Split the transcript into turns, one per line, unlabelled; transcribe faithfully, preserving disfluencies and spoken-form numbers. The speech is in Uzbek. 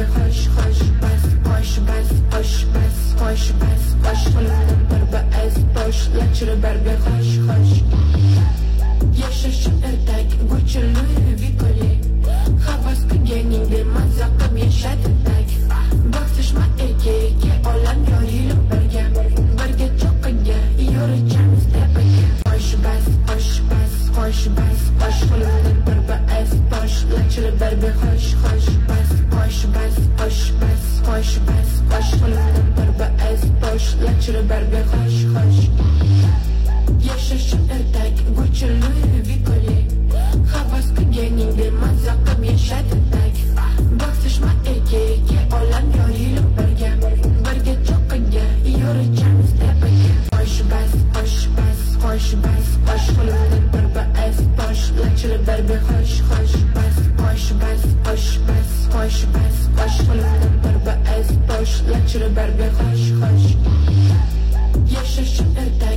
xush xush bas bosh bas bosh bas bosh bas bosh qo'limdan bir bas bosh lachiri barga xush xush yashashim ertak Gucci Louis Vuitton havas qilganingda mazza qilib yashadi tak baxtishma erkakka olam yoyilib birga birga cho'qqiga yurishamiz tepaga bosh bas bosh bas bosh bas bosh qo'limdan bir bas bosh lachiri barga xush xush bas bosh bas bosh bas bosh bas bosh qo'limdan bir bas bosh lachiri barga xush xush yashashim ertak Gucci Louis Vuitton havas qilganingda mazza qilib yashadi tak baxtishma erkakka olam yoyilib birga birga cho'qqiga yurishamiz tepaga bosh bas bosh bas bosh bas bosh qo'limdan bir bas bosh lachiri barga xush xush bas bosh bas bosh bas bosh bas bosh qo'limdan bir bas bosh lachiri barga xush xush yashashim ertak